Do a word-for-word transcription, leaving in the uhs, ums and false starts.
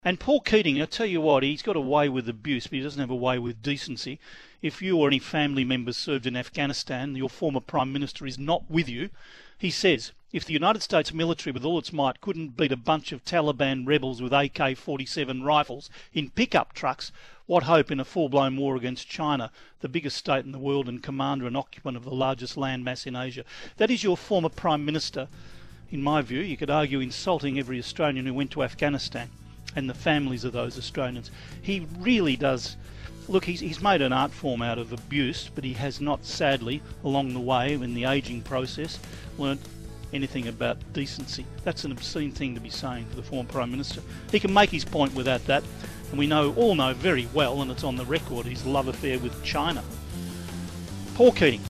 And Paul Keating, I tell you what, he's got a way with abuse, but he doesn't have a way with decency. If you or any family members served in Afghanistan, your former Prime Minister is not with you. He says, if the United States military with all its might couldn't beat a bunch of Taliban rebels with A K forty-seven rifles in pickup trucks, what hope in a full-blown war against China, the biggest state in the world and commander and occupant of the largest landmass in Asia? That is your former Prime Minister, in my view. You could argue insulting every Australian who went to Afghanistan and the families of those Australians. He really does. Look, he's, he's made an art form out of abuse, but he has not, sadly, along the way, in the ageing process, learnt anything about decency. That's an obscene thing to be saying for the former Prime Minister. He can make his point without that, and we know, all know very well, and it's on the record, his love affair with China. Paul Keating.